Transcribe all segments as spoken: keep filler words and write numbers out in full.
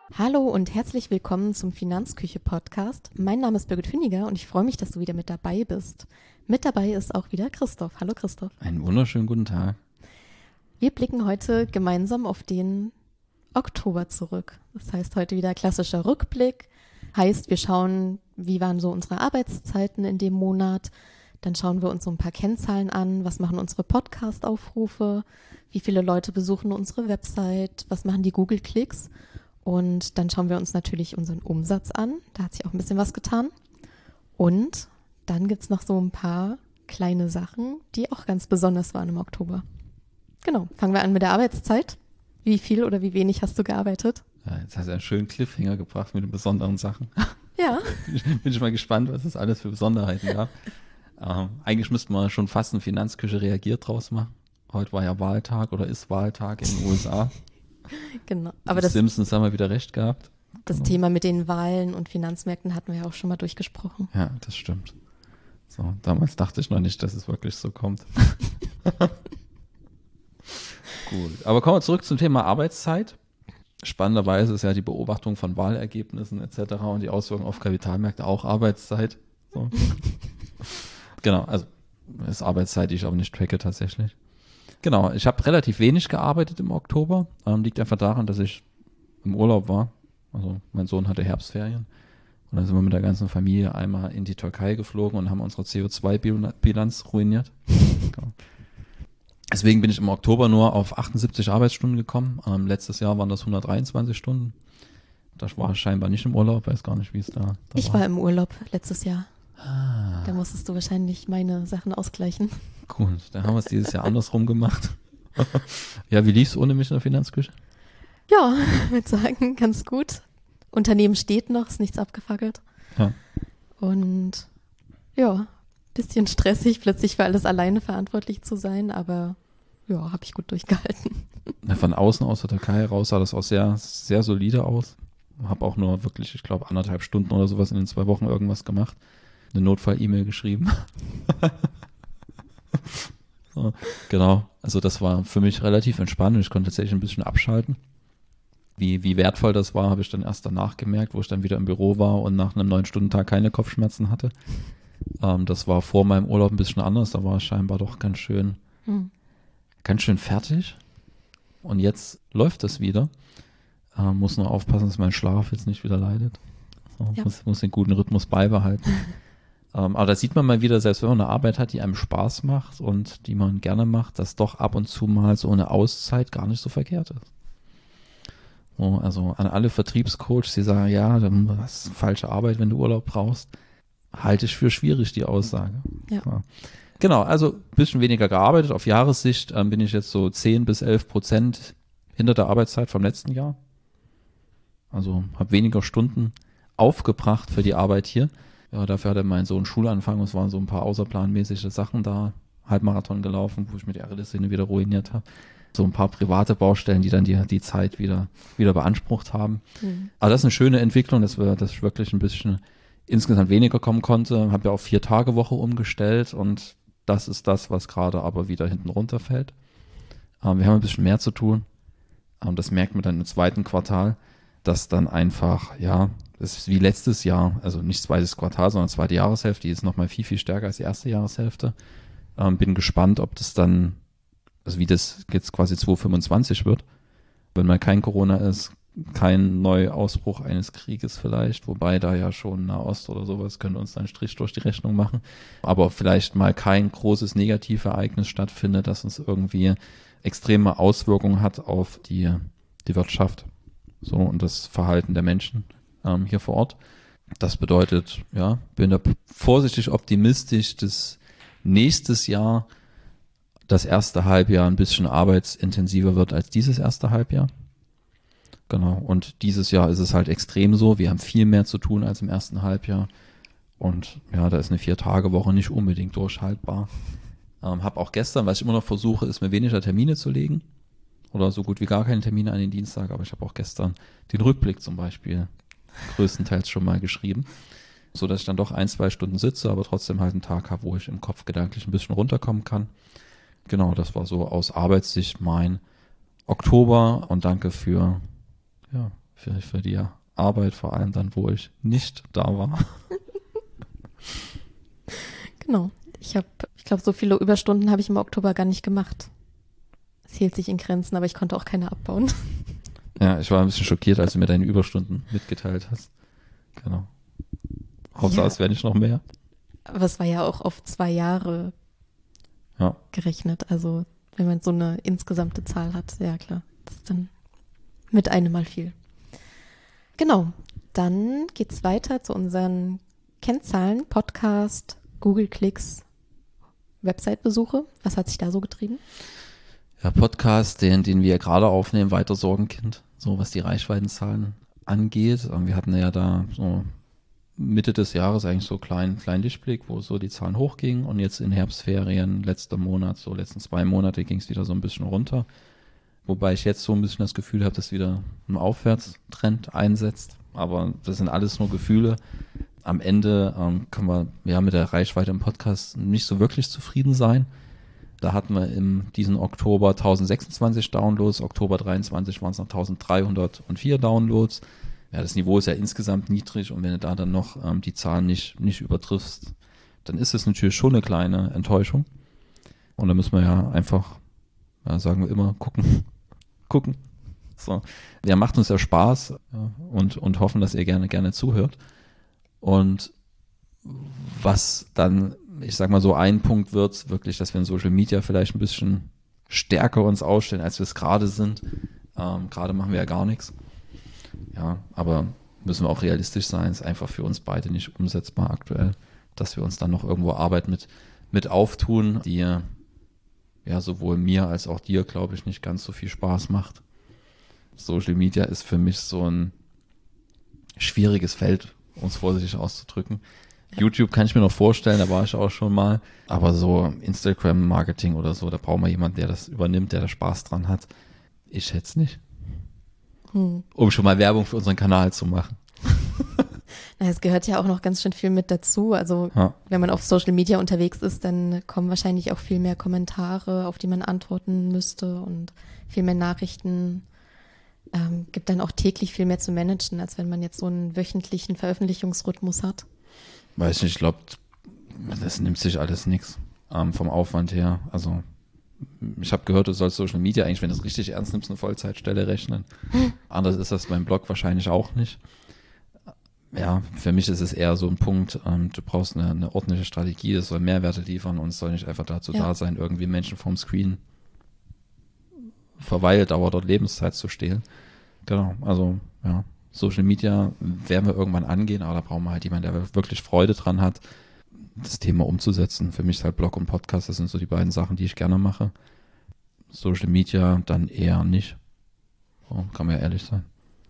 Hallo und herzlich willkommen zum Finanzküche-Podcast. Mein Name ist Birgit Hüniger und ich freue mich, dass du wieder mit dabei bist. Mit dabei ist auch wieder Christoph. Hallo Christoph. Einen wunderschönen guten Tag. Wir blicken heute gemeinsam auf den Oktober zurück. Das heißt heute wieder klassischer Rückblick. Heißt, wir schauen, wie waren so unsere Arbeitszeiten in dem Monat. Dann schauen wir uns so ein paar Kennzahlen an. Was machen unsere Podcast-Aufrufe? Wie viele Leute besuchen unsere Website? Was machen die Google-Klicks? Und dann schauen wir uns natürlich unseren Umsatz an. Da hat sich auch ein bisschen was getan. Und dann gibt es noch so ein paar kleine Sachen, die auch ganz besonders waren im Oktober. Genau, fangen wir an mit der Arbeitszeit. Wie viel oder wie wenig hast du gearbeitet? Ja, jetzt hast du einen schönen Cliffhanger gebracht mit den besonderen Sachen. Ja. Bin ich mal gespannt, was es alles für Besonderheiten gab. Ähm, eigentlich müssten wir schon fast eine Finanzküche reagiert draus machen. Heute war ja Wahltag oder ist Wahltag in den U S A. Genau. Aber die das, Simpsons haben wir wieder recht gehabt. Das genau. Thema mit den Wahlen und Finanzmärkten hatten wir ja auch schon mal durchgesprochen. Ja, das stimmt. So, damals dachte ich noch nicht, dass es wirklich so kommt. Gut, aber kommen wir zurück zum Thema Arbeitszeit. Spannenderweise ist ja die Beobachtung von Wahlergebnissen et cetera und die Auswirkungen auf Kapitalmärkte auch Arbeitszeit. So. Genau, also das ist Arbeitszeit, die ich aber nicht tracke tatsächlich. Genau, ich habe relativ wenig gearbeitet im Oktober. Ähm, liegt einfach daran, dass ich im Urlaub war. Also mein Sohn hatte Herbstferien. Und dann sind wir mit der ganzen Familie einmal in die Türkei geflogen und haben unsere C O zwei Bilanz ruiniert. Genau. Deswegen bin ich im Oktober nur auf achtundsiebzig Arbeitsstunden gekommen. Ähm, letztes Jahr waren das hundertdreiundzwanzig Stunden. Das war scheinbar nicht im Urlaub, weiß gar nicht, wie es da, da ich war. Ich war im Urlaub letztes Jahr. Ah. Da musstest du wahrscheinlich meine Sachen ausgleichen. Gut, dann haben wir es dieses Jahr andersrum gemacht. Ja, wie lief es ohne mich in der Finanzküche? Ja, ich würde sagen, ganz gut. Unternehmen steht noch, ist nichts abgefackelt. Ja. Und ja, bisschen stressig, plötzlich für alles alleine verantwortlich zu sein, aber ja, habe ich gut durchgehalten. Von außen aus der Türkei raus sah das auch sehr, sehr solide aus. Habe auch nur wirklich, ich glaube, anderthalb Stunden oder sowas in den zwei Wochen irgendwas gemacht. Eine Notfall-E-Mail geschrieben. So, genau, also das war für mich relativ entspannt. Ich konnte tatsächlich ein bisschen abschalten. Wie, wie wertvoll das war, habe ich dann erst danach gemerkt, wo ich dann wieder im Büro war und nach einem neun-Stunden-Tag keine Kopfschmerzen hatte. Ähm, das war vor meinem Urlaub ein bisschen anders. Da war ich scheinbar doch ganz schön, hm. ganz schön fertig. Und jetzt läuft es wieder. Ähm, muss nur aufpassen, dass mein Schlaf jetzt nicht wieder leidet. So, ja. muss, muss den guten Rhythmus beibehalten. ähm, aber da sieht man mal wieder, selbst wenn man eine Arbeit hat, die einem Spaß macht und die man gerne macht, dass doch ab und zu mal so eine Auszeit gar nicht so verkehrt ist. So, also an alle Vertriebscoaches, die sagen, ja, dann hast du falsche Arbeit, wenn du Urlaub brauchst, halte ich für schwierig, die Aussage. Ja. Ja. Genau, also ein bisschen weniger gearbeitet. Auf Jahressicht ähm, bin ich jetzt so zehn bis elf Prozent hinter der Arbeitszeit vom letzten Jahr. Also habe weniger Stunden aufgebracht für die Arbeit hier. Ja, dafür hatte mein Sohn Schulanfang. Es waren so ein paar außerplanmäßige Sachen da. Halbmarathon gelaufen, wo ich mir die Achillessehne wieder ruiniert habe. So ein paar private Baustellen, die dann die, die Zeit wieder, wieder beansprucht haben. Mhm. Aber das ist eine schöne Entwicklung, dass, wir, dass ich wirklich ein bisschen insgesamt weniger kommen konnte. Habe ja auf vier Tage Woche umgestellt und das ist das, was gerade aber wieder hinten runterfällt. Ähm, wir haben ein bisschen mehr zu tun. Ähm, das merkt man dann im zweiten Quartal, dass dann einfach, ja, das ist wie letztes Jahr, also nicht zweites Quartal, sondern zweite Jahreshälfte, die ist nochmal viel, viel stärker als die erste Jahreshälfte. Ähm, bin gespannt, ob das dann, also wie das jetzt quasi zwanzig fünfundzwanzig wird, wenn mal kein Corona ist, kein Neuausbruch eines Krieges vielleicht, wobei da ja schon Nahost oder sowas könnte uns einen Strich durch die Rechnung machen, aber vielleicht mal kein großes Negativereignis stattfindet, das uns irgendwie extreme Auswirkungen hat auf die, die Wirtschaft so und das Verhalten der Menschen ähm, hier vor Ort. Das bedeutet, ja, bin da vorsichtig optimistisch, dass nächstes Jahr das erste Halbjahr ein bisschen arbeitsintensiver wird als dieses erste Halbjahr. Genau, und dieses Jahr ist es halt extrem so. Wir haben viel mehr zu tun als im ersten Halbjahr. Und ja, da ist eine Vier-Tage-Woche nicht unbedingt durchhaltbar. Ähm, habe auch gestern, was ich immer noch versuche, ist mir weniger Termine zu legen. Oder so gut wie gar keine Termine an den Dienstag. Aber ich habe auch gestern den Rückblick zum Beispiel größtenteils schon mal geschrieben. So dass ich dann doch ein, zwei Stunden sitze, aber trotzdem halt einen Tag habe, wo ich im Kopf gedanklich ein bisschen runterkommen kann. Genau, das war so aus Arbeitssicht mein Oktober und danke für ja, für, für die Arbeit, vor allem dann, wo ich nicht da war. Genau. Ich habe, ich glaube, so viele Überstunden habe ich im Oktober gar nicht gemacht. Es hielt sich in Grenzen, aber ich konnte auch keine abbauen. Ja, ich war ein bisschen schockiert, als du mir deine Überstunden mitgeteilt hast. Genau. Hauptsache, Ja. es wäre nicht noch mehr. Aber es war ja auch auf zwei Jahre Ja. gerechnet. Also wenn man so eine insgesamte Zahl hat, ja klar, das ist dann mit einem Mal viel. Genau, dann geht's weiter zu unseren Kennzahlen, Podcast, Google-Klicks, Website-Besuche. Was hat sich da so getrieben? Ja, Podcast, den, den wir gerade aufnehmen, weiter Sorgenkind, so was die Reichweitenzahlen angeht. Wir hatten ja da so Mitte des Jahres eigentlich so kleinen kleinen Lichtblick, wo so die Zahlen hochgingen, und jetzt in Herbstferien, letzter Monat, so letzten zwei Monate ging es wieder so ein bisschen runter. Wobei ich jetzt so ein bisschen das Gefühl habe, dass wieder ein Aufwärtstrend einsetzt. Aber das sind alles nur Gefühle. Am Ende ähm, können wir ja mit der Reichweite im Podcast nicht so wirklich zufrieden sein. Da hatten wir in diesem Oktober tausendsechsundzwanzig Downloads, Oktober dreiundzwanzig waren es noch eintausenddreihundertvier Downloads. Ja, das Niveau ist ja insgesamt niedrig, und wenn du da dann noch ähm, die Zahlen nicht, nicht übertriffst, dann ist es natürlich schon eine kleine Enttäuschung. Und da müssen wir ja einfach, ja, sagen wir immer, gucken, gucken. So. Ja, macht uns ja Spaß, ja, und, und hoffen, dass ihr gerne, gerne zuhört. Und was dann, ich sag mal so, ein Punkt wird, wirklich, dass wir in Social Media vielleicht ein bisschen stärker uns ausstellen, als wir es gerade sind. Ähm, gerade machen wir ja gar nichts. Ja, aber müssen wir auch realistisch sein, ist einfach für uns beide nicht umsetzbar aktuell, dass wir uns dann noch irgendwo Arbeit mit, mit auftun, die ja sowohl mir als auch dir, glaube ich, nicht ganz so viel Spaß macht. Social Media ist für mich so ein schwieriges Feld, um es vorsichtig auszudrücken. YouTube kann ich mir noch vorstellen, da war ich auch schon mal, aber so Instagram-Marketing oder so, da brauchen wir jemanden, der das übernimmt, der da Spaß dran hat. Ich hätte es nicht. Hm. Um schon mal Werbung für unseren Kanal zu machen. Na, es gehört ja auch noch ganz schön viel mit dazu. Also ja. Wenn man auf Social Media unterwegs ist, dann kommen wahrscheinlich auch viel mehr Kommentare, auf die man antworten müsste, und viel mehr Nachrichten. Ähm, gibt dann auch täglich viel mehr zu managen, als wenn man jetzt so einen wöchentlichen Veröffentlichungsrhythmus hat. Weiß nicht, ich glaube, das nimmt sich alles nichts ähm, vom Aufwand her. Also ich habe gehört, du sollst Social Media eigentlich, wenn du es richtig ernst nimmst, eine Vollzeitstelle rechnen. Hm. Anders ist das beim Blog wahrscheinlich auch nicht. Ja, für mich ist es eher so ein Punkt, ähm, du brauchst eine, eine ordentliche Strategie, das soll Mehrwerte liefern, und es soll nicht einfach dazu ja. da sein, irgendwie Menschen vom Screen Verweildauer dort Lebenszeit zu stehlen. Genau, also ja, Social Media werden wir irgendwann angehen, aber da brauchen wir halt jemanden, der wirklich Freude dran hat, das Thema umzusetzen. Für mich ist halt Blog und Podcast, das sind so die beiden Sachen, die ich gerne mache. Social Media dann eher nicht. So, kann man ja ehrlich sein.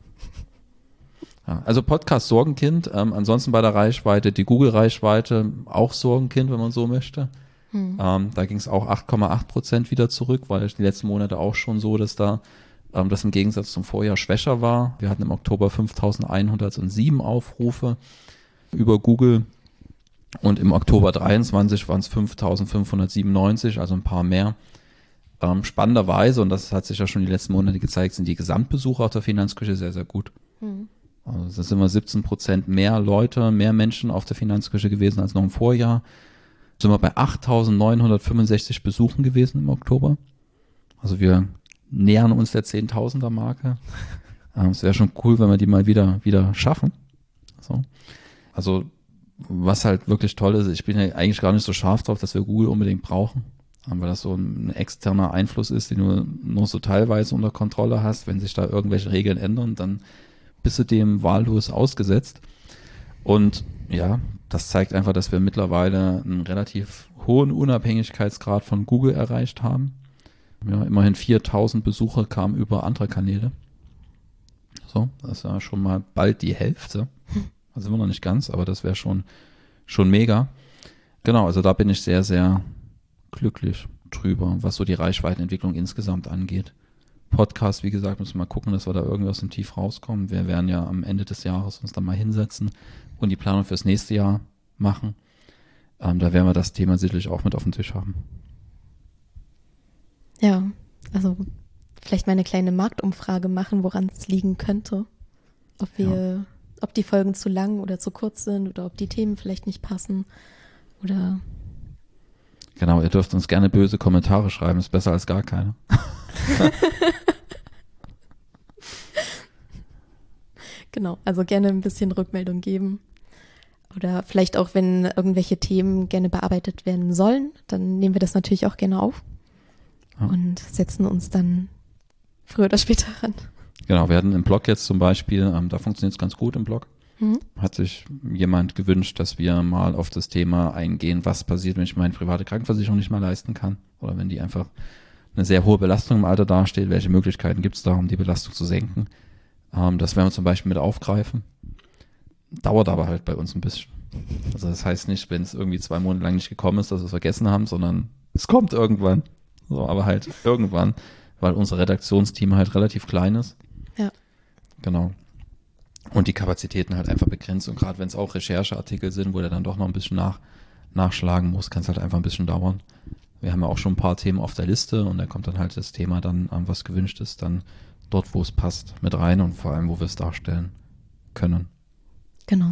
Ja, also Podcast Sorgenkind, ähm, ansonsten bei der Reichweite, die Google-Reichweite auch Sorgenkind, wenn man so möchte. Hm. Ähm, da ging es auch acht Komma acht Prozent wieder zurück, weil die letzten Monate auch schon so, dass da ähm, das im Gegensatz zum Vorjahr schwächer war. Wir hatten im Oktober fünftausendeinhundertsieben Aufrufe über Google, und im Oktober dreiundzwanzig waren es fünftausendfünfhundertsiebenundneunzig, also ein paar mehr. Ähm, spannenderweise, und das hat sich ja schon die letzten Monate gezeigt, sind die Gesamtbesucher auf der Finanzküche sehr, sehr gut. Hm. Also das sind immer siebzehn Prozent mehr Leute, mehr Menschen auf der Finanzküche gewesen als noch im Vorjahr. Sind wir bei achttausendneunhundertfünfundsechzig Besuchen gewesen im Oktober. Also wir nähern uns der zehntausender Marke. Ähm, es wäre schon cool, wenn wir die mal wieder wieder schaffen. So. Also was halt wirklich toll ist, ich bin ja eigentlich gar nicht so scharf drauf, dass wir Google unbedingt brauchen, weil das so ein externer Einfluss ist, den du nur so teilweise unter Kontrolle hast. Wenn sich da irgendwelche Regeln ändern, dann bist du dem wahllos ausgesetzt. Und ja, das zeigt einfach, dass wir mittlerweile einen relativ hohen Unabhängigkeitsgrad von Google erreicht haben. Ja, immerhin viertausend Besucher kamen über andere Kanäle. So, das ist ja schon mal bald die Hälfte. Da sind wir noch nicht ganz, aber das wäre schon, schon mega. Genau, also da bin ich sehr, sehr glücklich drüber, was so die Reichweitenentwicklung insgesamt angeht. Podcast, wie gesagt, müssen wir mal gucken, dass wir da irgendwie aus dem Tief rauskommen. Wir werden ja am Ende des Jahres uns dann mal hinsetzen und die Planung fürs nächste Jahr machen. Ähm, da werden wir das Thema sicherlich auch mit auf den Tisch haben. Ja, also vielleicht mal eine kleine Marktumfrage machen, woran es liegen könnte. Ob wir, ja. ob die Folgen zu lang oder zu kurz sind oder ob die Themen vielleicht nicht passen oder. Genau, ihr dürft uns gerne böse Kommentare schreiben, ist besser als gar keine. Genau, also gerne ein bisschen Rückmeldung geben. Oder vielleicht auch, wenn irgendwelche Themen gerne bearbeitet werden sollen, dann nehmen wir das natürlich auch gerne auf ja. und setzen uns dann früher oder später ran. Genau, wir hatten im Blog jetzt zum Beispiel, ähm, da funktioniert es ganz gut im Blog, mhm. hat sich jemand gewünscht, dass wir mal auf das Thema eingehen, was passiert, wenn ich meine private Krankenversicherung nicht mehr leisten kann oder wenn die einfach eine sehr hohe Belastung im Alter dasteht, welche Möglichkeiten gibt es da, um die Belastung zu senken. Ähm, das werden wir zum Beispiel mit aufgreifen. Dauert aber halt bei uns ein bisschen. Also das heißt nicht, wenn es irgendwie zwei Monate lang nicht gekommen ist, dass wir es vergessen haben, sondern es kommt irgendwann. So, aber halt irgendwann, weil unser Redaktionsteam halt relativ klein ist. Ja. Genau. Und die Kapazitäten halt einfach begrenzt. Und gerade wenn es auch Rechercheartikel sind, wo der dann doch noch ein bisschen nach, nachschlagen muss, kann es halt einfach ein bisschen dauern. Wir haben ja auch schon ein paar Themen auf der Liste und da kommt dann halt das Thema dann, was gewünscht ist, dann dort, wo es passt, mit rein und vor allem, wo wir es darstellen können. Genau.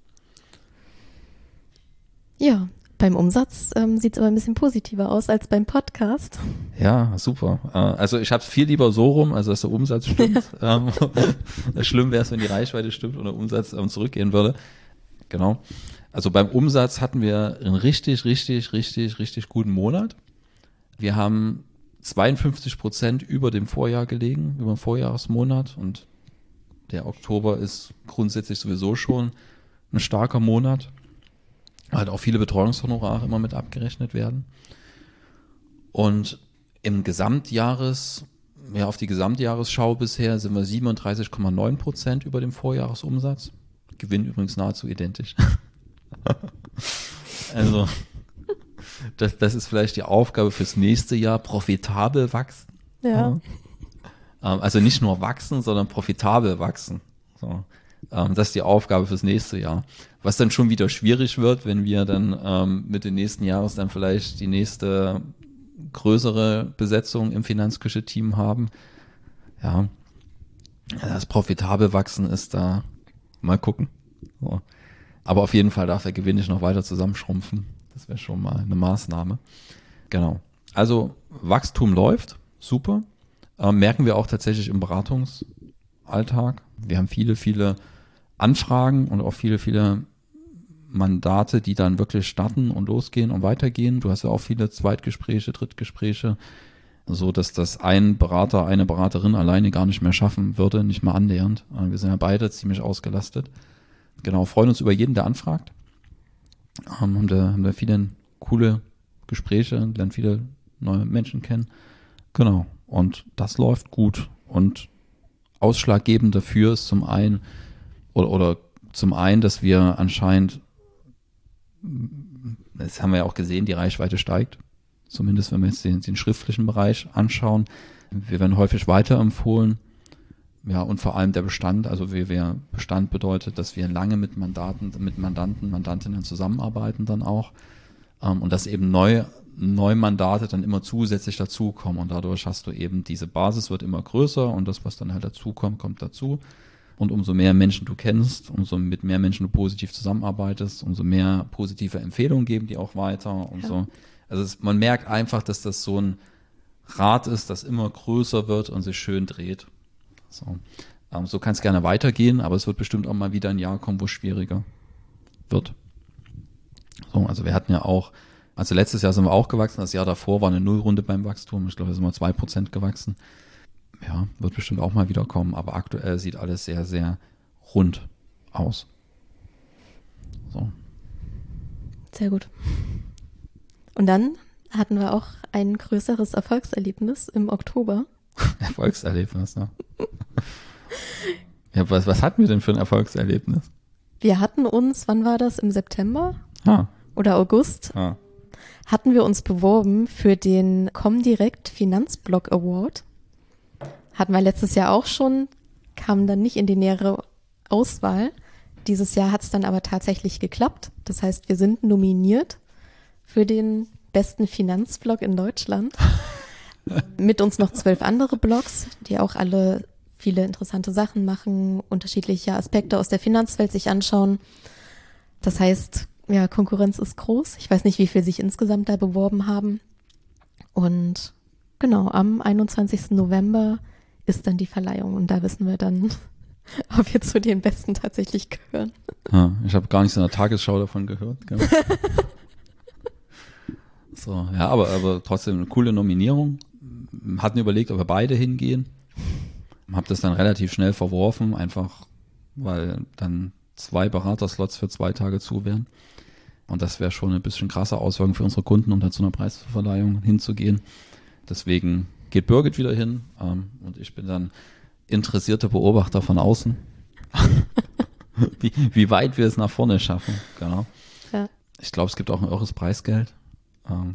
Ja, beim Umsatz ähm, sieht es aber ein bisschen positiver aus als beim Podcast. Ja, super. Äh, also ich habe es viel lieber so rum, also dass der Umsatz stimmt. Ja. Ähm, schlimm wäre es, wenn die Reichweite stimmt und der Umsatz ähm, zurückgehen würde. Genau. Also beim Umsatz hatten wir einen richtig, richtig, richtig, richtig guten Monat. Wir haben zweiundfünfzig Prozent über dem Vorjahr gelegen, über dem Vorjahresmonat und der Oktober ist grundsätzlich sowieso schon ein starker Monat. Halt auch viele Betreuungshonorare immer mit abgerechnet werden. Und im Gesamtjahres, ja, auf die Gesamtjahresschau bisher sind wir siebenunddreißig Komma neun Prozent über dem Vorjahresumsatz. Gewinn übrigens nahezu identisch. Also, das, das ist vielleicht die Aufgabe fürs nächste Jahr, profitabel wachsen. Ja. Also nicht nur wachsen, sondern profitabel wachsen. So. Das ist die Aufgabe fürs nächste Jahr. Was dann schon wieder schwierig wird, wenn wir dann ähm, mit dem nächsten Jahres dann vielleicht die nächste größere Besetzung im Finanzküche-Team haben. Ja, das profitabel wachsen ist da, mal gucken. So. Aber auf jeden Fall darf der Gewinn nicht noch weiter zusammenschrumpfen. Das wäre schon mal eine Maßnahme. Genau. Also Wachstum läuft, super. Ähm, merken wir auch tatsächlich im Beratungsalltag. Wir haben viele, viele Anfragen und auch viele, viele Mandate, die dann wirklich starten und losgehen und weitergehen. Du hast ja auch viele Zweitgespräche, Drittgespräche, so dass das ein Berater, eine Beraterin alleine gar nicht mehr schaffen würde, nicht mal annähernd. Wir sind ja beide ziemlich ausgelastet. Genau, freuen uns über jeden, der anfragt. Ähm, haben da, haben da viele coole Gespräche, lernen viele neue Menschen kennen. Genau, und das läuft gut. Und ausschlaggebend dafür ist zum einen, oder, oder zum einen, dass wir anscheinend, das haben wir ja auch gesehen, die Reichweite steigt. Zumindest wenn wir jetzt den, den schriftlichen Bereich anschauen. Wir werden häufig weiterempfohlen. Ja, und vor allem der Bestand, also wir, wir Bestand bedeutet, dass wir lange mit Mandaten, mit Mandanten, Mandantinnen zusammenarbeiten dann auch. Ähm, und dass eben neu, neue Mandate dann immer zusätzlich dazukommen. Und dadurch hast du eben, diese Basis wird immer größer und das, was dann halt dazukommt, kommt dazu. Und umso mehr Menschen du kennst, umso mit mehr Menschen du positiv zusammenarbeitest, umso mehr positive Empfehlungen geben die auch weiter und ja. so. Also es, man merkt einfach, dass das so ein Rad ist, das immer größer wird und sich schön dreht. So, ähm, so kann es gerne weitergehen, aber es wird bestimmt auch mal wieder ein Jahr kommen, wo es schwieriger wird. So, also wir hatten ja auch, also letztes Jahr sind wir auch gewachsen, das Jahr davor war eine Nullrunde beim Wachstum, ich glaube, da sind wir zwei Prozent gewachsen. Ja, wird bestimmt auch mal wieder kommen, aber aktuell sieht alles sehr, sehr rund aus. So. Sehr gut. Und dann hatten wir auch ein größeres Erfolgserlebnis im Oktober. Erfolgserlebnis, ne? Ja, was, was hatten wir denn für ein Erfolgserlebnis? Wir hatten uns, wann war das, im September ah. oder August, ah. hatten wir uns beworben für den Comdirect Finanzblog Award. Hatten wir letztes Jahr auch schon, kam dann nicht in die nähere Auswahl. Dieses Jahr hat es dann aber tatsächlich geklappt. Das heißt, wir sind nominiert für den besten Finanzblog in Deutschland. Mit uns noch zwölf andere Blogs, die auch alle viele interessante Sachen machen, unterschiedliche Aspekte aus der Finanzwelt sich anschauen. Das heißt, ja, Konkurrenz ist groß. Ich weiß nicht, wie viel sich insgesamt da beworben haben. Und genau, am einundzwanzigsten November ist dann die Verleihung und da wissen wir dann, ob wir zu den Besten tatsächlich gehören. Ja, ich habe gar nichts in der Tagesschau davon gehört. Genau. So, ja, aber, aber trotzdem eine coole Nominierung. Hatten überlegt, ob wir beide hingehen. Hab das dann relativ schnell verworfen, einfach weil dann zwei Beraterslots für zwei Tage zu wären. Und das wäre schon ein bisschen krasse Auswirkung für unsere Kunden, um da zu einer Preisverleihung hinzugehen. Deswegen geht Birgit wieder hin ähm, und ich bin dann interessierter Beobachter von außen, wie, wie weit wir es nach vorne schaffen. Genau. Ja. Ich glaube, es gibt auch ein irres Preisgeld. Ähm.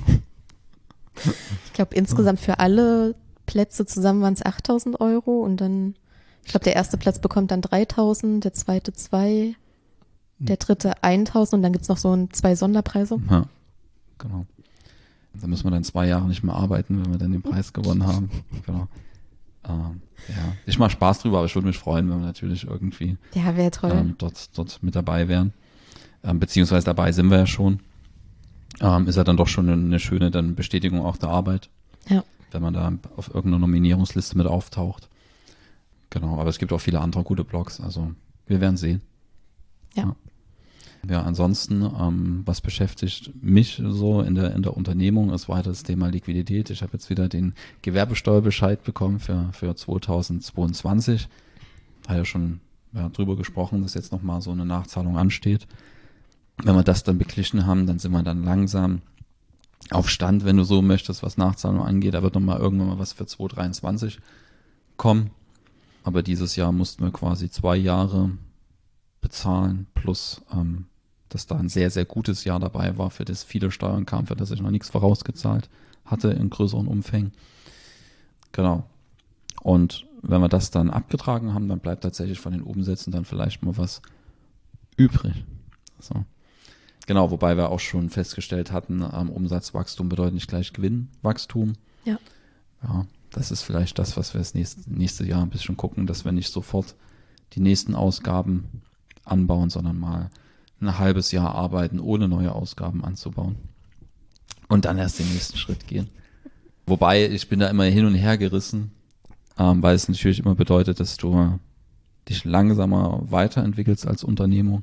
Ich glaube, insgesamt für alle Plätze zusammen waren es achttausend Euro und dann, ich glaube, der erste Platz bekommt dann dreitausend, der zweite zwei, der dritte eintausend und dann gibt's noch so ein, zwei Sonderpreise. Ja, genau. Da müssen wir dann zwei Jahre nicht mehr arbeiten, wenn wir dann den Preis gewonnen haben. Genau. Ähm, ja, ich mache Spaß drüber, aber ich würde mich freuen, wenn wir natürlich irgendwie Ja, wäre toll. ähm, dort, dort mit dabei wären. Ähm, beziehungsweise dabei sind wir ja schon. Ähm, ist ja dann doch schon eine, eine schöne dann Bestätigung auch der Arbeit. Ja. Wenn man da auf irgendeiner Nominierungsliste mit auftaucht. Genau, aber es gibt auch viele andere gute Blogs, also wir werden sehen. Ja. Ja, ja ansonsten, ähm, was beschäftigt mich so in der in der Unternehmung, ist weiter das Thema Liquidität. Ich habe jetzt wieder den Gewerbesteuerbescheid bekommen für für zweitausendzweiundzwanzig. Habe ja schon ja, drüber gesprochen, dass jetzt nochmal so eine Nachzahlung ansteht. Wenn wir das dann beglichen haben, dann sind wir dann langsam auf Stand, wenn du so möchtest, was Nachzahlung angeht. Da wird nochmal irgendwann mal was für zweitausenddreiundzwanzig kommen. Aber dieses Jahr mussten wir quasi zwei Jahre bezahlen, plus ähm, dass da ein sehr, sehr gutes Jahr dabei war, für das viele Steuern kamen, für das ich noch nichts vorausgezahlt hatte in größeren Umfängen. Genau. Und wenn wir das dann abgetragen haben, dann bleibt tatsächlich von den Umsätzen dann vielleicht mal was übrig. So. Genau, wobei wir auch schon festgestellt hatten, ähm, Umsatzwachstum bedeutet nicht gleich Gewinnwachstum. Ja. Ja, das ist vielleicht das, was wir das nächste, nächste Jahr ein bisschen gucken, dass wir nicht sofort die nächsten Ausgaben anbauen, sondern mal ein halbes Jahr arbeiten, ohne neue Ausgaben anzubauen. Und dann erst den nächsten Schritt gehen. Wobei, ich bin da immer hin und her gerissen, ähm, weil es natürlich immer bedeutet, dass du dich langsamer weiterentwickelst als Unternehmung.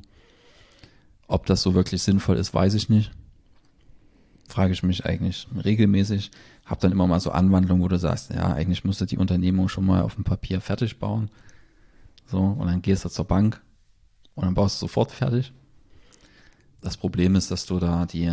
Ob das so wirklich sinnvoll ist, weiß ich nicht. Frage ich mich eigentlich regelmäßig. Hab dann immer mal so Anwandlungen, wo du sagst, ja, eigentlich musst du die Unternehmung schon mal auf dem Papier fertig bauen. So, und dann gehst du zur Bank und dann baust du sofort fertig. Das Problem ist, dass du da die,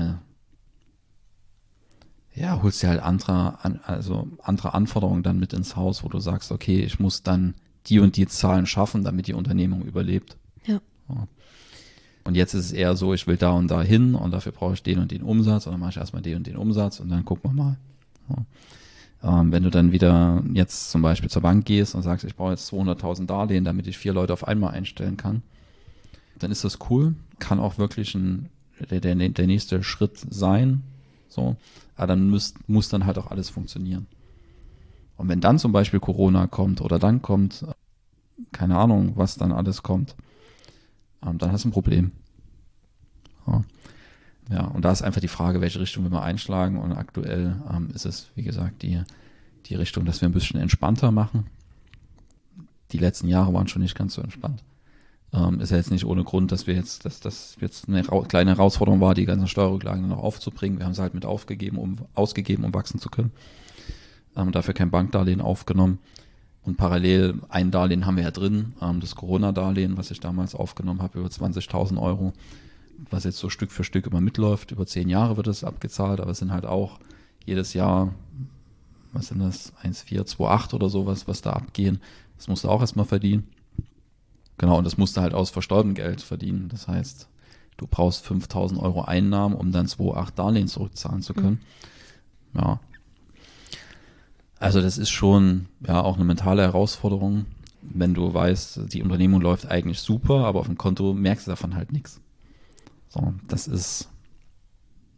ja, holst dir halt andere, also andere Anforderungen dann mit ins Haus, wo du sagst, okay, ich muss dann die und die Zahlen schaffen, damit die Unternehmung überlebt. Ja. So. Und jetzt ist es eher so, ich will da und da hin und dafür brauche ich den und den Umsatz und dann mache ich erstmal den und den Umsatz und dann gucken wir mal. So. Ähm, wenn du dann wieder jetzt zum Beispiel zur Bank gehst und sagst, ich brauche jetzt zweihunderttausend Darlehen, damit ich vier Leute auf einmal einstellen kann, dann ist das cool, kann auch wirklich ein, der, der, der nächste Schritt sein, so, aber dann muss, muss dann halt auch alles funktionieren. Und wenn dann zum Beispiel Corona kommt oder dann kommt, keine Ahnung, was dann alles kommt, ähm, dann hast du ein Problem. Ja. Ja, und da ist einfach die Frage, welche Richtung wir mal einschlagen. Und aktuell ähm, ist es, wie gesagt, die, die Richtung, dass wir ein bisschen entspannter machen. Die letzten Jahre waren schon nicht ganz so entspannt. Ähm, ist ja jetzt nicht ohne Grund, dass wir jetzt, dass das jetzt eine ra- kleine Herausforderung war, die ganzen Steuerrücklagen noch aufzubringen. Wir haben sie halt mit aufgegeben, um ausgegeben, um wachsen zu können. Ähm, dafür kein Bankdarlehen aufgenommen. Und parallel ein Darlehen haben wir ja drin, ähm, das Corona-Darlehen, was ich damals aufgenommen habe, über zwanzigtausend Euro, was jetzt so Stück für Stück immer mitläuft. Über zehn Jahre wird es abgezahlt, aber es sind halt auch jedes Jahr, was sind das, eins Komma vier, zwei Komma acht oder sowas, was da abgehen. Das musst du auch erstmal verdienen. Genau, und das musst du halt aus versteuertem Geld verdienen. Das heißt, du brauchst fünftausend Euro Einnahmen, um dann zwei Komma acht Darlehen zurückzahlen zu können. Mhm. Ja. Also das ist schon ja auch eine mentale Herausforderung, wenn du weißt, die Unternehmung läuft eigentlich super, aber auf dem Konto merkst du davon halt nichts. So, das ist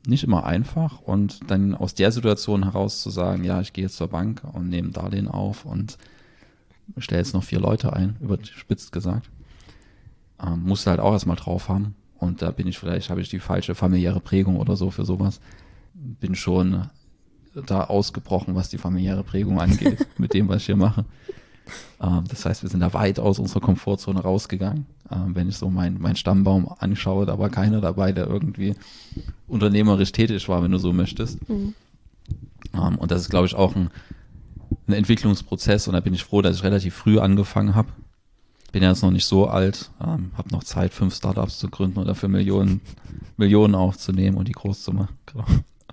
nicht immer einfach und dann aus der Situation heraus zu sagen, ja, ich gehe jetzt zur Bank und nehme ein Darlehen auf und stelle jetzt noch vier Leute ein, überspitzt gesagt, ähm, musst du halt auch erstmal drauf haben und da bin ich vielleicht, habe ich die falsche familiäre Prägung oder so für sowas, bin schon da ausgebrochen, was die familiäre Prägung angeht, mit dem, was ich hier mache. Ähm, das heißt, wir sind da weit aus unserer Komfortzone rausgegangen. Ähm, wenn ich so meinen mein Stammbaum anschaue, da war keiner dabei, der irgendwie unternehmerisch tätig war, wenn du so möchtest. Mhm. Ähm, und das ist, glaube ich, auch ein, ein Entwicklungsprozess und da bin ich froh, dass ich relativ früh angefangen habe. Bin ja jetzt noch nicht so alt, ähm, habe noch Zeit, fünf Startups zu gründen oder für Millionen, Millionen aufzunehmen und die groß zu machen. Genau.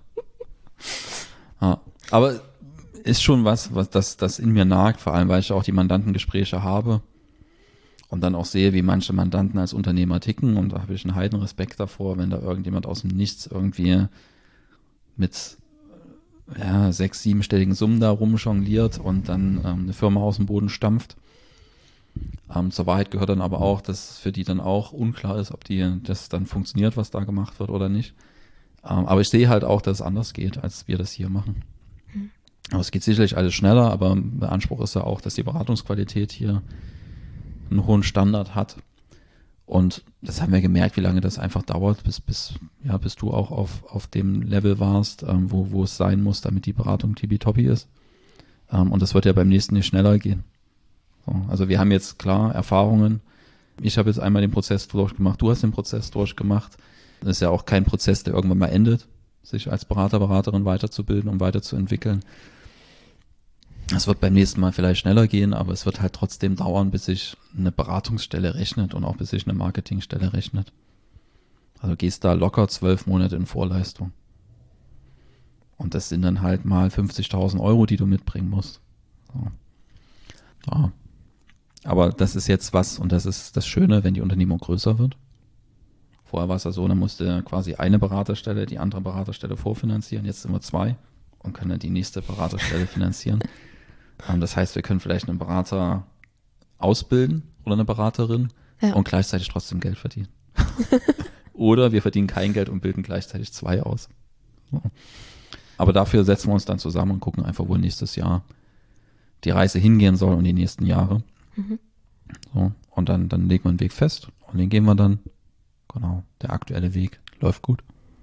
Ja, aber ist schon was, was das, das in mir nagt, vor allem, weil ich auch die Mandantengespräche habe und dann auch sehe, wie manche Mandanten als Unternehmer ticken und da habe ich einen heiden Respekt davor, wenn da irgendjemand aus dem Nichts irgendwie mit ja, sechs-, siebenstelligen Summen da rumjongliert und dann ähm, eine Firma aus dem Boden stampft. Ähm, zur Wahrheit gehört dann aber auch, dass für die dann auch unklar ist, ob die das dann funktioniert, was da gemacht wird oder nicht. Ähm, aber ich sehe halt auch, dass es anders geht, als wir das hier machen. Mhm. Aber es geht sicherlich alles schneller, aber der Anspruch ist ja auch, dass die Beratungsqualität hier einen hohen Standard hat. Und das haben wir gemerkt, wie lange das einfach dauert, bis, bis, ja, bis du auch auf, auf dem Level warst, ähm, wo, wo es sein muss, damit die Beratung tippitoppi ist. Ähm, und das wird ja beim nächsten nicht schneller gehen. So, also wir haben jetzt klar Erfahrungen. Ich habe jetzt einmal den Prozess durchgemacht, du hast den Prozess durchgemacht. Das ist ja auch kein Prozess, der irgendwann mal endet, sich als Berater, Beraterin weiterzubilden und weiterzuentwickeln. Es wird beim nächsten Mal vielleicht schneller gehen, aber es wird halt trotzdem dauern, bis sich eine Beratungsstelle rechnet und auch bis sich eine Marketingstelle rechnet. Also gehst da locker zwölf Monate in Vorleistung. Und das sind dann halt mal fünfzigtausend Euro, die du mitbringen musst. So. Ja. Aber das ist jetzt was, und das ist das Schöne, wenn die Unternehmung größer wird. Vorher war es ja so, dann musste quasi eine Beraterstelle die andere Beraterstelle vorfinanzieren. Jetzt sind wir zwei und können dann die nächste Beraterstelle finanzieren. Das heißt, wir können vielleicht einen Berater ausbilden oder eine Beraterin ja. und gleichzeitig trotzdem Geld verdienen. Oder wir verdienen kein Geld und bilden gleichzeitig zwei aus. Aber dafür setzen wir uns dann zusammen und gucken einfach, wo nächstes Jahr die Reise hingehen soll und die nächsten Jahre. Mhm. So, und dann, dann legen wir einen Weg fest und den gehen wir dann. Genau, der aktuelle Weg läuft gut.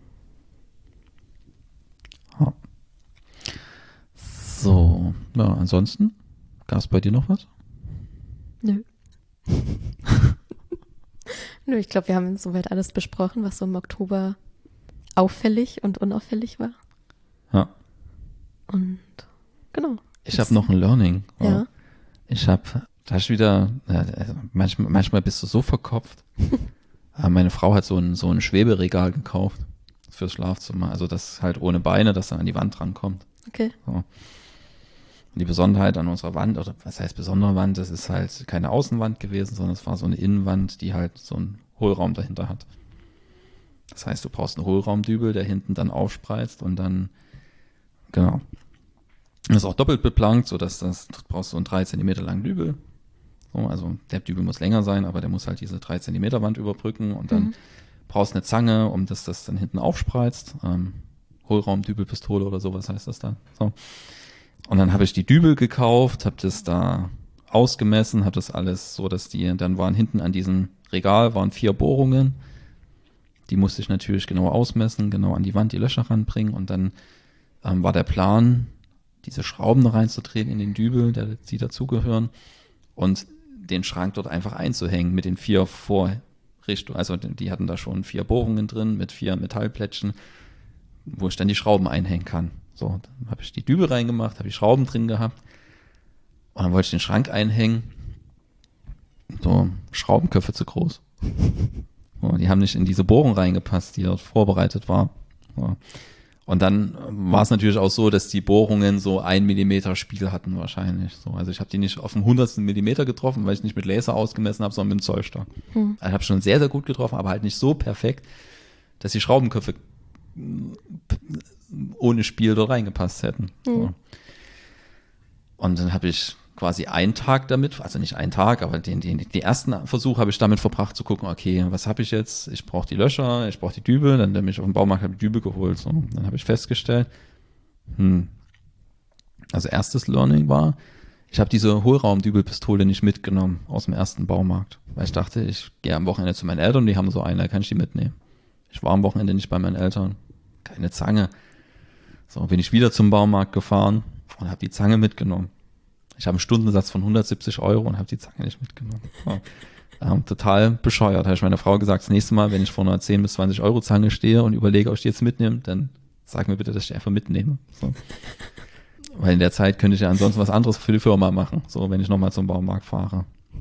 Ja. So, ja, ansonsten, gab es bei dir noch was? Nö. Nö, ich glaube, wir haben soweit alles besprochen, was so im Oktober auffällig und unauffällig war. Ja. Und genau. Ich habe noch ein Learning. Ja. Ich habe, da ist wieder, also manchmal, manchmal bist du so verkopft. Meine Frau hat so ein, so ein Schweberegal gekauft fürs Schlafzimmer, also das halt ohne Beine, das dann an die Wand rankommt. Okay. So. Und die Besonderheit an unserer Wand, oder was heißt besondere Wand, das ist halt keine Außenwand gewesen, sondern es war so eine Innenwand, die halt so einen Hohlraum dahinter hat. Das heißt, du brauchst einen Hohlraumdübel, der hinten dann aufspreizt und dann, genau. Das ist auch doppelt beplankt, sodass das, du brauchst so einen drei Zentimeter langen Dübel. So, also der Dübel muss länger sein, aber der muss halt diese drei Zentimeter Wand überbrücken und dann mhm. brauchst eine Zange, um dass das dann hinten aufspreizt. Ähm, Hohlraumdübelpistole oder sowas heißt das dann. So. Und dann habe ich die Dübel gekauft, habe das da ausgemessen, habe das alles so, dass die, dann waren hinten an diesem Regal waren vier Bohrungen. Die musste ich natürlich genau ausmessen, genau an die Wand die Löcher ranbringen und dann ähm, war der Plan, diese Schrauben da reinzudrehen in den Dübel, der, die dazugehören und den Schrank dort einfach einzuhängen mit den vier Vorrichtungen. Also die hatten da schon vier Bohrungen drin mit vier Metallplättchen, wo ich dann die Schrauben einhängen kann. So, dann habe ich die Dübel reingemacht, habe die Schrauben drin gehabt und dann wollte ich den Schrank einhängen. So, Schraubenköpfe zu groß. So, die haben nicht in diese Bohrung reingepasst, die dort vorbereitet war. So. Und dann war es natürlich auch so, dass die Bohrungen so ein Millimeter Spiel hatten wahrscheinlich. So, also ich habe die nicht auf dem hundertsten Millimeter getroffen, weil ich nicht mit Laser ausgemessen habe, sondern mit dem Zollstock. Hm. Also ich habe schon sehr, sehr gut getroffen, aber halt nicht so perfekt, dass die Schraubenköpfe ohne Spiel dort reingepasst hätten. Hm. So. Und dann habe ich quasi einen Tag damit, also nicht einen Tag, aber den, den, die ersten Versuche habe ich damit verbracht zu gucken, okay, was habe ich jetzt? Ich brauche die Löcher, ich brauche die Dübel, dann bin ich auf dem Baumarkt, habe die Dübel geholt. So. Dann habe ich festgestellt, hm, also erstes Learning war, ich habe diese Hohlraumdübelpistole nicht mitgenommen aus dem ersten Baumarkt, weil ich dachte, ich gehe am Wochenende zu meinen Eltern, die haben so eine, da kann ich die mitnehmen. Ich war am Wochenende nicht bei meinen Eltern, keine Zange. So, bin ich wieder zum Baumarkt gefahren und habe die Zange mitgenommen. Ich habe einen Stundensatz von hundertsiebzig Euro und habe die Zange nicht mitgenommen. So. Ähm, total bescheuert. Habe ich meiner Frau gesagt, das nächste Mal, wenn ich vor einer zehn bis zwanzig Euro Zange stehe und überlege, ob ich die jetzt mitnehme, dann sag mir bitte, dass ich die einfach mitnehme. So. Weil in der Zeit könnte ich ja ansonsten was anderes für die Firma machen, so wenn ich nochmal zum Baumarkt fahre.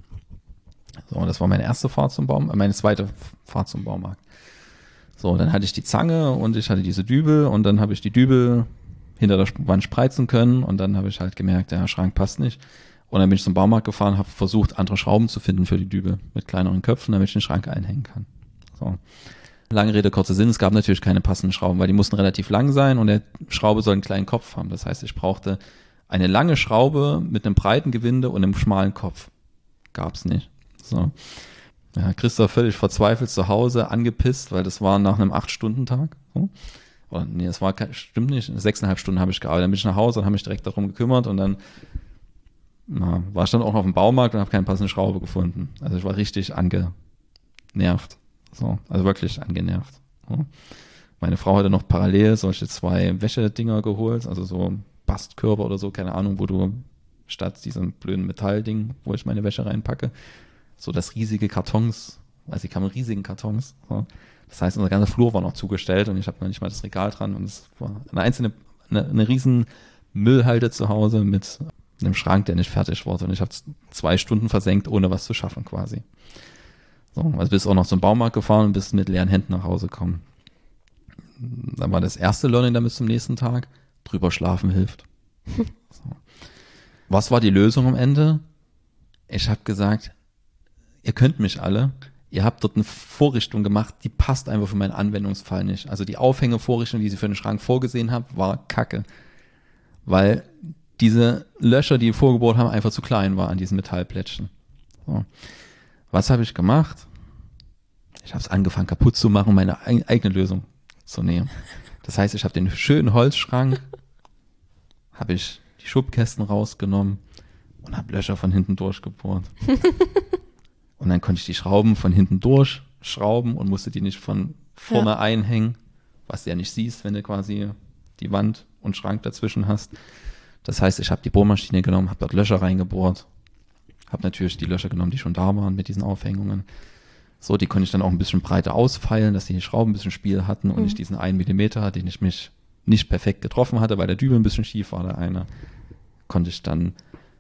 So, das war meine erste Fahrt zum Baumarkt, meine zweite Fahrt zum Baumarkt. So, dann hatte ich die Zange und ich hatte diese Dübel und dann habe ich die Dübel hinter der Wand spreizen können und dann habe ich halt gemerkt, der Schrank passt nicht. Und dann bin ich zum Baumarkt gefahren, habe versucht, andere Schrauben zu finden für die Dübel mit kleineren Köpfen, damit ich den Schrank einhängen kann. So. Lange Rede, kurzer Sinn, es gab natürlich keine passenden Schrauben, weil die mussten relativ lang sein und der Schraube soll einen kleinen Kopf haben. Das heißt, ich brauchte eine lange Schraube mit einem breiten Gewinde und einem schmalen Kopf. Gab's nicht. So. Ja, Christoph völlig verzweifelt zu Hause, angepisst, weil das war nach einem acht-Stunden-Tag. So. Oder nee, das war, stimmt nicht, sechseinhalb Stunden habe ich gearbeitet. Dann bin ich nach Hause und habe mich direkt darum gekümmert und dann na, war ich dann auch noch auf dem Baumarkt und habe keine passende Schraube gefunden. Also ich war richtig angenervt. So, also wirklich angenervt. So. Meine Frau hatte noch parallel solche zwei Wäschedinger geholt, also so Bastkörper oder so, keine Ahnung, wo du statt diesem blöden Metallding, wo ich meine Wäsche reinpacke, so das riesige Kartons, also die kamen riesigen Kartons. So. Das heißt, unser ganzer Flur war noch zugestellt und ich habe noch nicht mal das Regal dran und es war eine einzelne, eine, eine riesen Müllhalde zu Hause mit einem Schrank, der nicht fertig wurde und ich habe zwei Stunden versenkt, ohne was zu schaffen quasi. So, also bist auch noch zum Baumarkt gefahren und bist mit leeren Händen nach Hause gekommen. Dann war das erste Learning dann bis zum nächsten Tag, drüber schlafen hilft. So. Was war die Lösung am Ende? Ich habe gesagt, ihr könnt mich alle, ihr habt dort eine Vorrichtung gemacht, die passt einfach für meinen Anwendungsfall nicht. Also die Aufhängevorrichtung, die sie für den Schrank vorgesehen habt, war kacke. Weil diese Löcher, die vorgebohrt haben, einfach zu klein waren an diesen Metallplättchen. So. Was habe ich gemacht? Ich habe es angefangen kaputt zu machen, meine eigene Lösung zu nehmen. Das heißt, ich habe den schönen Holzschrank, habe ich die Schubkästen rausgenommen und habe Löcher von hinten durchgebohrt. Und dann konnte ich die Schrauben von hinten durchschrauben und musste die nicht von vorne ja. einhängen, was du ja nicht siehst, wenn du quasi die Wand und Schrank dazwischen hast. Das heißt, ich habe die Bohrmaschine genommen, habe dort Löcher reingebohrt, habe natürlich die Löcher genommen, die schon da waren mit diesen Aufhängungen. So, die konnte ich dann auch ein bisschen breiter ausfeilen, dass die Schrauben ein bisschen Spiel hatten und mhm. nicht diesen einen Millimeter, den ich mich nicht perfekt getroffen hatte, weil der Dübel ein bisschen schief war, der eine, konnte ich dann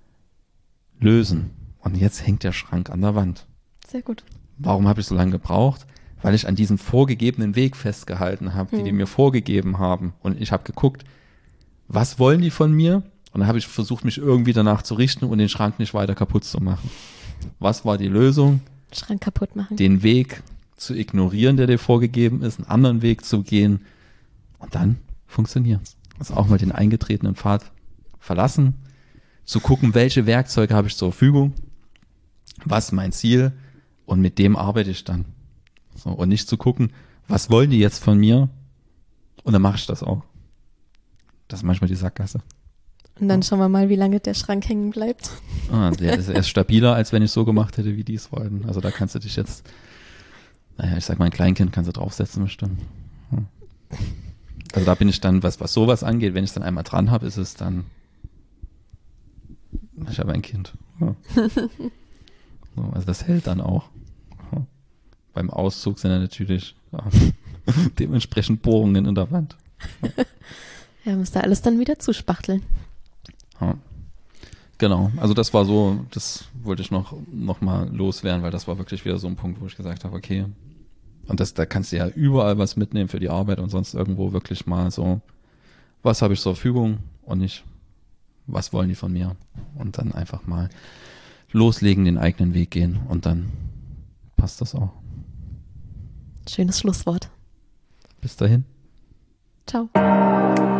lösen. Und jetzt hängt der Schrank an der Wand. Sehr gut. Warum habe ich so lange gebraucht? Weil ich an diesem vorgegebenen Weg festgehalten habe, die mhm. die mir vorgegeben haben. Und ich habe geguckt, was wollen die von mir? Und dann habe ich versucht, mich irgendwie danach zu richten und den Schrank nicht weiter kaputt zu machen. Was war die Lösung? Schrank kaputt machen. Den Weg zu ignorieren, der dir vorgegeben ist, einen anderen Weg zu gehen. Und dann funktioniert's. Also auch mal den eingetretenen Pfad verlassen, zu gucken, welche Werkzeuge habe ich zur Verfügung, was ist mein Ziel und mit dem arbeite ich dann. So, und nicht zu gucken, was wollen die jetzt von mir? Und dann mache ich das auch. Das ist manchmal die Sackgasse. Und dann schauen wir mal, wie lange der Schrank hängen bleibt. Ah, der ist erst stabiler, als wenn ich so gemacht hätte, wie die es wollten. Also da kannst du dich jetzt, naja, ich sag mal, ein Kleinkind kannst du draufsetzen bestimmt. Hm. Also da bin ich dann, was, was sowas angeht, wenn ich es dann einmal dran habe, ist es dann, ich habe ein Kind. Ja. So, also das hält dann auch. Ja. Beim Auszug sind dann natürlich ja, dementsprechend Bohrungen in der Wand. Ja, ja müsst ihr alles dann wieder zuspachteln. Ja. Genau, also das war so, das wollte ich noch, noch mal loswerden, weil das war wirklich wieder so ein Punkt, wo ich gesagt habe, okay, und das, da kannst du ja überall was mitnehmen für die Arbeit und sonst irgendwo wirklich mal so, was habe ich zur Verfügung und nicht, was wollen die von mir? Und dann einfach mal loslegen, den eigenen Weg gehen und dann passt das auch. Schönes Schlusswort. Bis dahin. Ciao.